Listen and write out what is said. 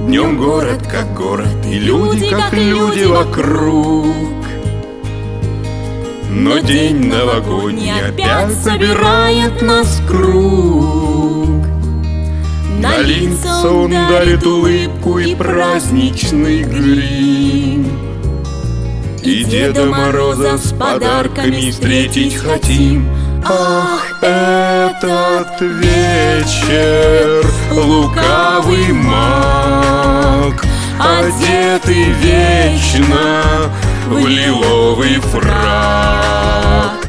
Днем город как город, и люди как люди вокруг. Но день новогодний опять собирает нас в круг. На лица он дарит улыбку и праздничный грим. И Деда Мороза с подарками встретить хотим. Ах, этот вечер лукавый маг, одетый вечно в лиловый фрак.